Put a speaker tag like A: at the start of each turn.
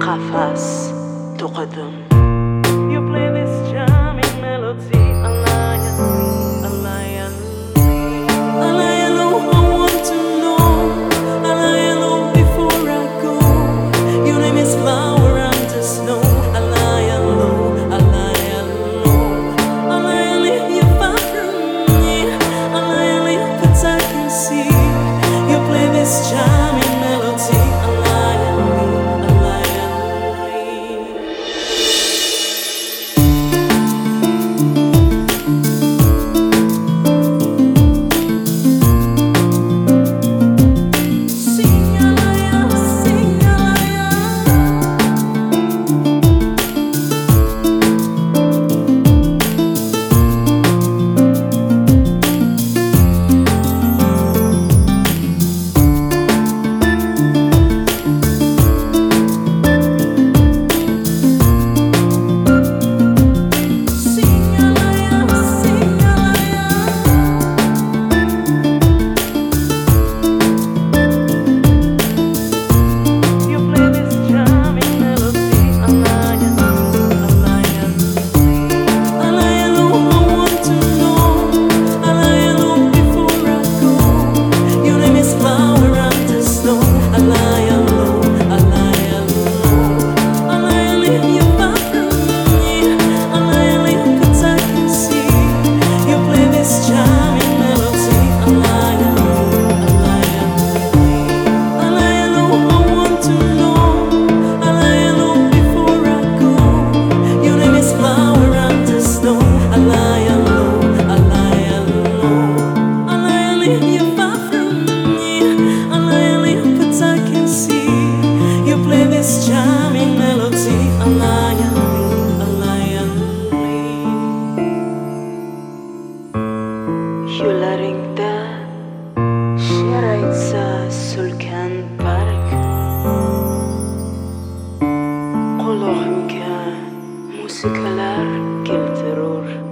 A: قفس تو قدم.
B: You play this charming melody, I want to know, before I go. Your name is flower under snow, you far from me, but I can see. You play this charming melody, charming melody,
A: Yo'laringda she'r aytsa sulkan barg, qulog'imga musiqalar keltirur.